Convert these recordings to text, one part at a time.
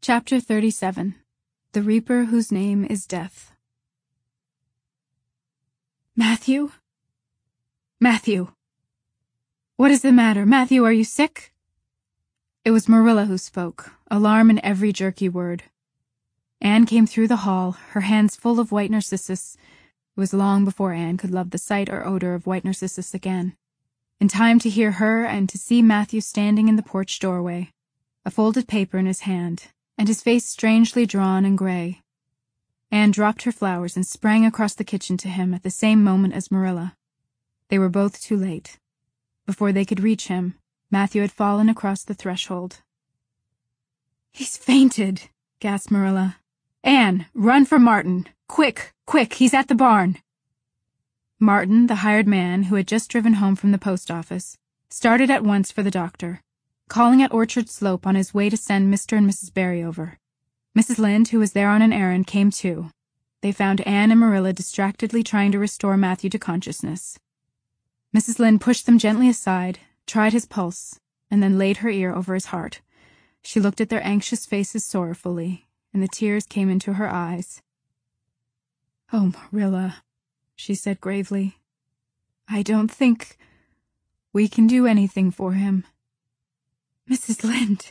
Chapter 37. The Reaper Whose Name is Death. Matthew? Matthew! What is the matter? Matthew, are you sick? It was Marilla who spoke, alarm in every jerky word. Anne came through the hall, her hands full of white narcissus. It was long before Anne could love the sight or odor of white narcissus again. In time to hear her and to see Matthew standing in the porch doorway, a folded paper in his hand, and his face strangely drawn and gray. Anne dropped her flowers and sprang across the kitchen to him at the same moment as Marilla. They were both too late. Before they could reach him, Matthew had fallen across the threshold. "He's fainted," gasped Marilla. "Anne, run for Martin. Quick, quick, he's at the barn." Martin, the hired man who had just driven home from the post office, started at once for the doctor, calling at Orchard Slope on his way to send Mr. and Mrs. Barry over. Mrs. Lynde, who was there on an errand, came too. They found Anne and Marilla distractedly trying to restore Matthew to consciousness. Mrs. Lynde pushed them gently aside, tried his pulse, and then laid her ear over his heart. She looked at their anxious faces sorrowfully, and the tears came into her eyes. "Oh, Marilla," she said gravely, "I don't think we can do anything for him." "Mrs. Lynde,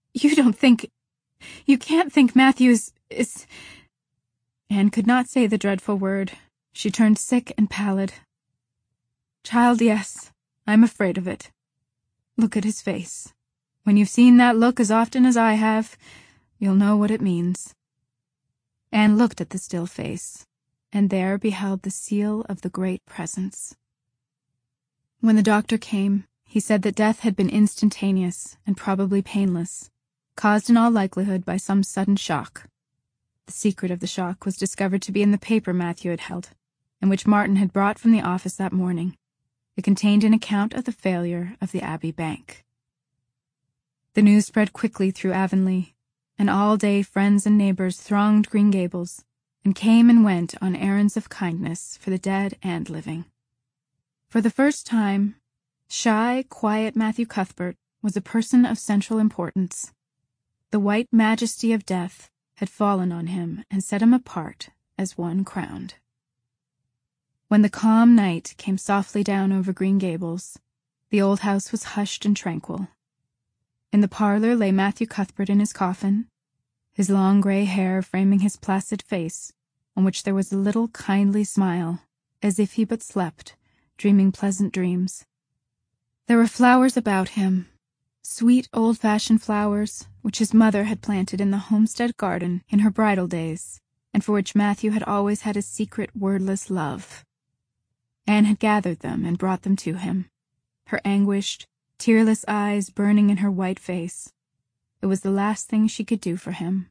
you can't think Matthew is... Anne could not say the dreadful word. She turned sick and pallid. "Child, yes, I'm afraid of it. Look at his face. When you've seen that look as often as I have, you'll know what it means." Anne looked at the still face, and there beheld the seal of the Great Presence. When the doctor came, he said that death had been instantaneous and probably painless, caused in all likelihood by some sudden shock. The secret of the shock was discovered to be in the paper Matthew had held, and which Martin had brought from the office that morning. It contained an account of the failure of the Abbey Bank. The news spread quickly through Avonlea, and all day friends and neighbors thronged Green Gables, and came and went on errands of kindness for the dead and living. For the first time, shy, quiet Matthew Cuthbert was a person of central importance. The white majesty of death had fallen on him and set him apart as one crowned. When the calm night came softly down over Green Gables, the old house was hushed and tranquil. In the parlor lay Matthew Cuthbert in his coffin, his long gray hair framing his placid face, on which there was a little kindly smile, as if he but slept, dreaming pleasant dreams. There were flowers about him, sweet old-fashioned flowers which his mother had planted in the homestead garden in her bridal days, and for which Matthew had always had a secret wordless love. Anne had gathered them and brought them to him, her anguished, tearless eyes burning in her white face. It was the last thing she could do for him.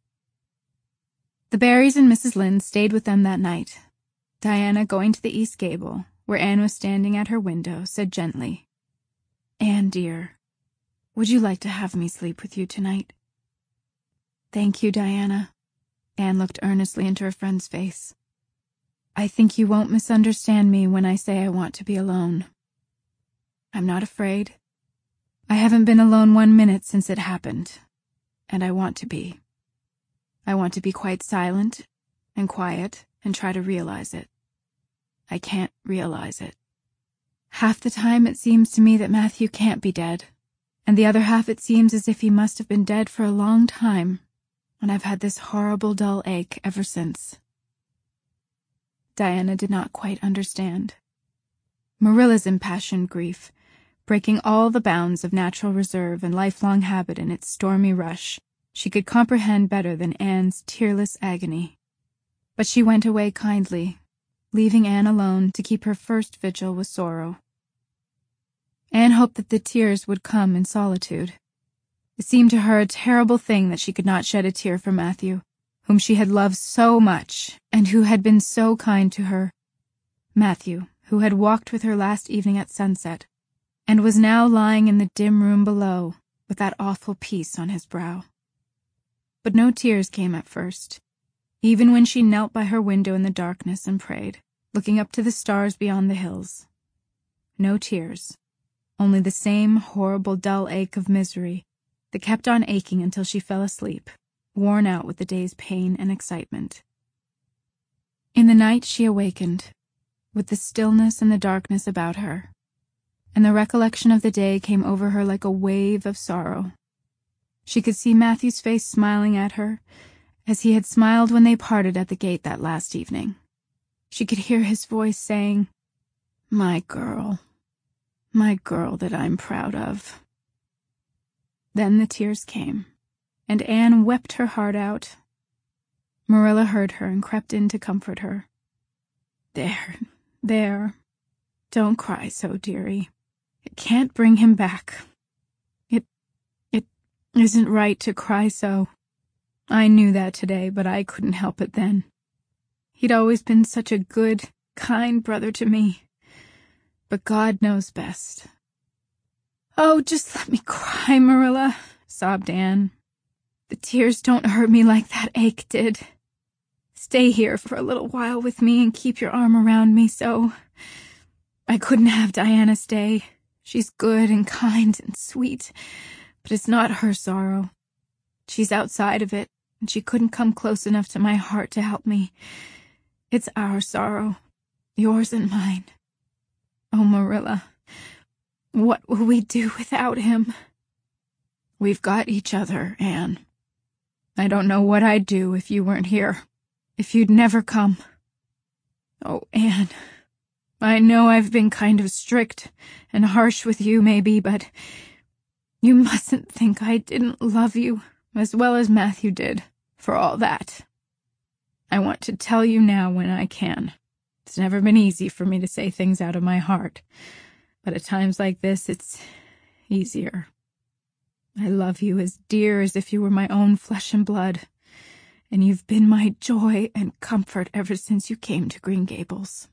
The Barrys and Mrs. Lynde stayed with them that night. Diana, going to the east gable, where Anne was standing at her window, said gently, "Anne, dear, would you like to have me sleep with you tonight?" "Thank you, Diana." Anne looked earnestly into her friend's face. "I think you won't misunderstand me when I say I want to be alone. I'm not afraid. I haven't been alone 1 minute since it happened, and I want to be. I want to be quite silent and quiet and try to realize it. I can't realize it. Half the time it seems to me that Matthew can't be dead, and the other half it seems as if he must have been dead for a long time, and I've had this horrible dull ache ever since." Diana did not quite understand. Marilla's impassioned grief, breaking all the bounds of natural reserve and lifelong habit in its stormy rush, she could comprehend better than Anne's tearless agony. But she went away kindly, leaving Anne alone to keep her first vigil with sorrow. Anne hoped that the tears would come in solitude. It seemed to her a terrible thing that she could not shed a tear for Matthew, whom she had loved so much and who had been so kind to her. Matthew, who had walked with her last evening at sunset, and was now lying in the dim room below with that awful peace on his brow. But no tears came at first, even when she knelt by her window in the darkness and prayed, looking up to the stars beyond the hills. No tears, only the same horrible dull ache of misery that kept on aching until she fell asleep, worn out with the day's pain and excitement. In the night she awakened, with the stillness and the darkness about her, and the recollection of the day came over her like a wave of sorrow. She could see Matthew's face smiling at her, as he had smiled when they parted at the gate that last evening. She could hear his voice saying, my girl that I'm proud of." Then the tears came, and Anne wept her heart out. Marilla heard her and crept in to comfort her. There, don't cry so, dearie. It can't bring him back. It isn't right to cry so. I knew that today, but I couldn't help it then. He'd always been such a good, kind brother to me. But God knows best. "Oh, just let me cry, Marilla," sobbed Anne. "The tears don't hurt me like that ache did. Stay here for a little while with me and keep your arm around me so. I couldn't have Diana stay. She's good and kind and sweet, but it's not her sorrow. She's outside of it, and she couldn't come close enough to my heart to help me. It's our sorrow, yours and mine. Oh, Marilla, what will we do without him?" "We've got each other, Anne. I don't know what I'd do if you weren't here, if you'd never come. Oh, Anne, I know I've been kind of strict and harsh with you, maybe, but you mustn't think I didn't love you as well as Matthew did, for all that. I want to tell you now when I can. It's never been easy for me to say things out of my heart, but at times like this, it's easier. I love you as dear as if you were my own flesh and blood, and you've been my joy and comfort ever since you came to Green Gables."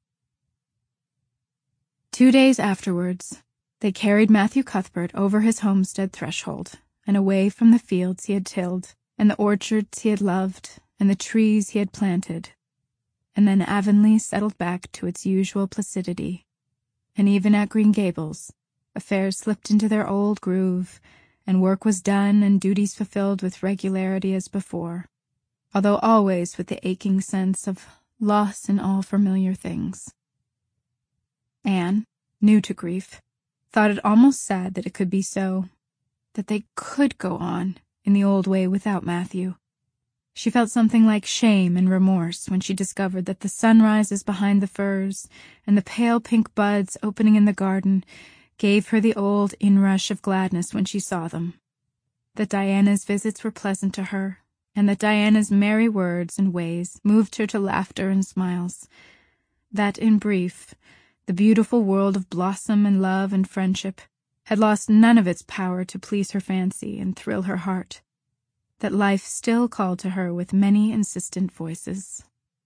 2 days afterwards, they carried Matthew Cuthbert over his homestead threshold and away from the fields he had tilled, and the orchards he had loved, and the trees he had planted. And then Avonlea settled back to its usual placidity, and even at Green Gables, affairs slipped into their old groove, and work was done and duties fulfilled with regularity as before, although always with the aching sense of loss in all familiar things. Anne, new to grief, thought it almost sad that it could be so, that they could go on in the old way without Matthew. She felt something like shame and remorse when she discovered that the sunrises behind the firs and the pale pink buds opening in the garden gave her the old inrush of gladness when she saw them, that Diana's visits were pleasant to her, and that Diana's merry words and ways moved her to laughter and smiles, that, in brief, the beautiful world of blossom and love and friendship had lost none of its power to please her fancy and thrill her heart, that life still called to her with many insistent voices.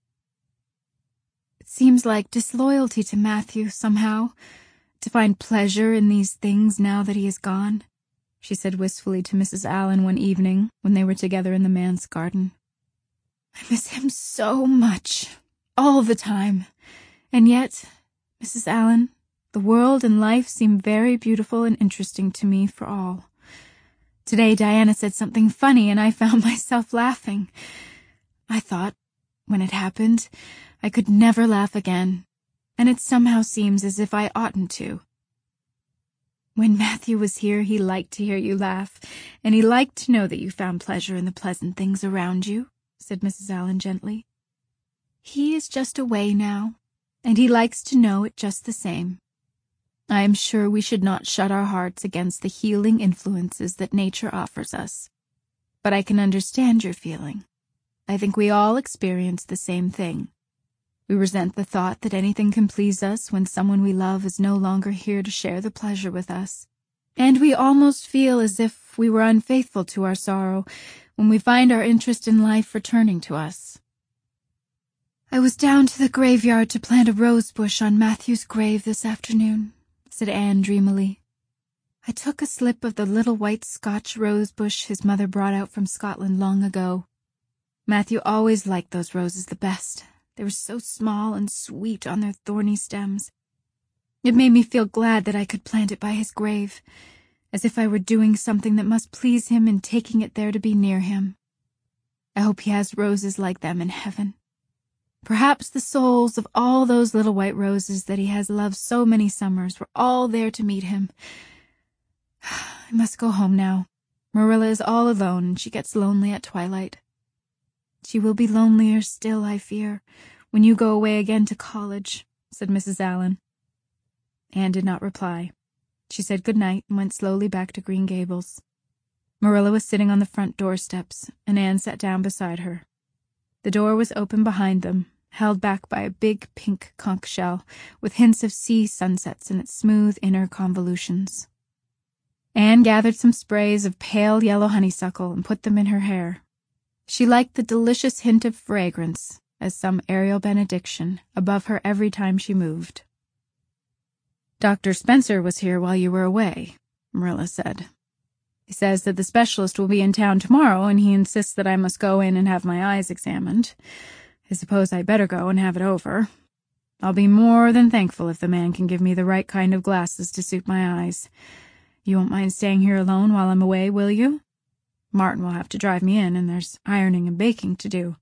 "It seems like disloyalty to Matthew, somehow, to find pleasure in these things now that he is gone," she said wistfully to Mrs. Allan one evening when they were together in the manse garden. "I miss him so much, all the time, and yet, Mrs. Allan, the world and life seem very beautiful and interesting to me for all. Today Diana said something funny and I found myself laughing. I thought, when it happened, I could never laugh again, and it somehow seems as if I oughtn't to. When Matthew was here, he liked to hear you laugh, and he liked to know that you found pleasure in the pleasant things around you," said Mrs. Allan gently. "He is just away now, and he likes to know it just the same. I am sure we should not shut our hearts against the healing influences that nature offers us. But I can understand your feeling. I think we all experience the same thing. We resent the thought that anything can please us when someone we love is no longer here to share the pleasure with us. And we almost feel as if we were unfaithful to our sorrow when we find our interest in life returning to us. I was down to the graveyard to plant a rose bush on Matthew's grave this afternoon," said Anne dreamily. "I took a slip of the little white Scotch rose bush his mother brought out from Scotland long ago. Matthew always liked those roses the best. They were so small and sweet on their thorny stems. It made me feel glad that I could plant it by his grave, as if I were doing something that must please him in taking it there to be near him. I hope he has roses like them in heaven. Perhaps the souls of all those little white roses that he has loved so many summers were all there to meet him. I must go home now. Marilla is all alone, and she gets lonely at twilight. She will be lonelier still, I fear, when you go away again to college, said Mrs. Allan. Anne did not reply. She said good night and went slowly back to Green Gables. Marilla was sitting on the front doorsteps, and Anne sat down beside her. The door was open behind them, held back by a big pink conch shell, with hints of sea sunsets in its smooth inner convolutions. Anne gathered some sprays of pale yellow honeysuckle and put them in her hair. She liked the delicious hint of fragrance, as some aerial benediction, above her every time she moved. Dr. Spencer was here while you were away, Marilla said. He says that the specialist will be in town tomorrow, and he insists that I must go in and have my eyes examined. I suppose I'd better go and have it over. I'll be more than thankful if the man can give me the right kind of glasses to suit my eyes. You won't mind staying here alone while I'm away, will you? Martin will have to drive me in, and there's ironing and baking to do.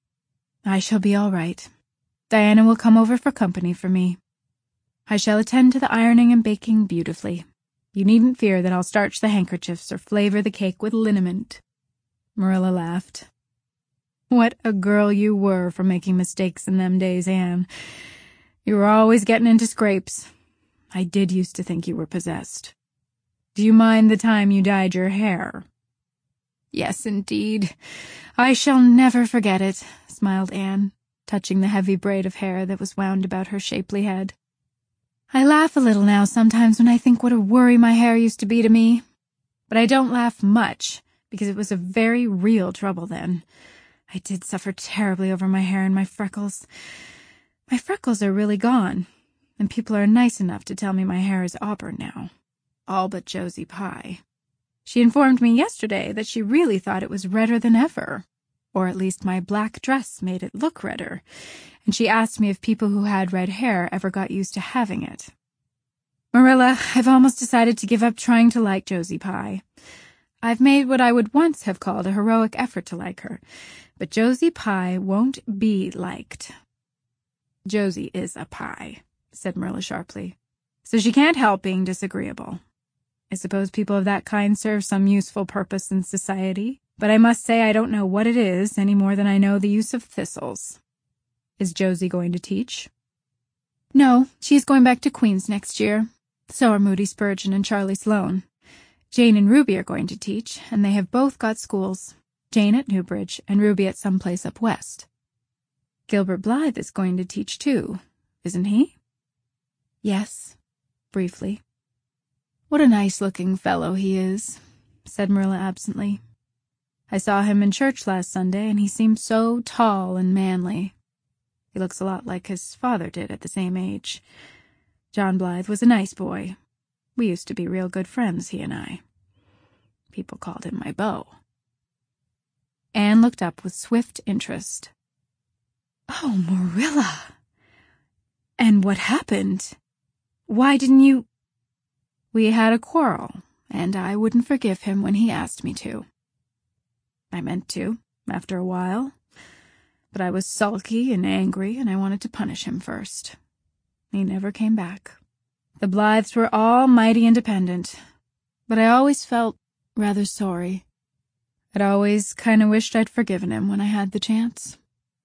I shall be all right. Diana will come over for company for me. I shall attend to the ironing and baking beautifully. You needn't fear that I'll starch the handkerchiefs or flavor the cake with liniment. Marilla laughed. What a girl you were for making mistakes in them days, Anne. You were always getting into scrapes. I did used to think you were possessed. Do you mind the time you dyed your hair? Yes, indeed. I shall never forget it, smiled Anne, touching the heavy braid of hair that was wound about her shapely head. I laugh a little now sometimes when I think what a worry my hair used to be to me. But I don't laugh much, because it was a very real trouble then. I did suffer terribly over my hair and my freckles. My freckles are really gone, and people are nice enough to tell me my hair is auburn now. All but Josie Pye. She informed me yesterday that she really thought it was redder than ever, or at least my black dress made it look redder, and she asked me if people who had red hair ever got used to having it. Marilla, I've almost decided to give up trying to like Josie Pye. I've made what I would once have called a heroic effort to like her, but Josie Pye won't be liked. Josie is a Pye, said Marilla sharply, so she can't help being disagreeable. I suppose people of that kind serve some useful purpose in society, but I must say I don't know what it is any more than I know the use of thistles. Is Josie going to teach? No, she is going back to Queen's next year. So are Moody Spurgeon and Charlie Sloane. Jane and Ruby are going to teach, and they have both got schools, Jane at Newbridge and Ruby at some place up west. Gilbert Blythe is going to teach too, isn't he? Yes, briefly. What a nice-looking fellow he is, said Marilla absently. I saw him in church last Sunday, and he seemed so tall and manly. He looks a lot like his father did at the same age. John Blythe was a nice boy. We used to be real good friends, he and I. People called him my beau. Anne looked up with swift interest. Oh, Marilla! And what happened? Why didn't you— We had a quarrel, and I wouldn't forgive him when he asked me to. I meant to, after a while, but I was sulky and angry, and I wanted to punish him first. He never came back. The Blythes were all mighty independent, but I always felt rather sorry. I'd always kind of wished I'd forgiven him when I had the chance.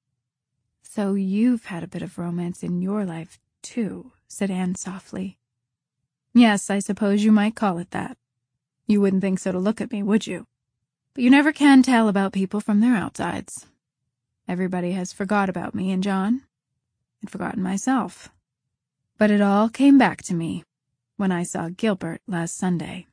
So you've had a bit of romance in your life, too, said Anne softly. Yes, I suppose you might call it that. You wouldn't think so to look at me, would you? But you never can tell about people from their outsides. Everybody has forgot about me and John. I'd forgotten myself. But it all came back to me when I saw Gilbert last Sunday.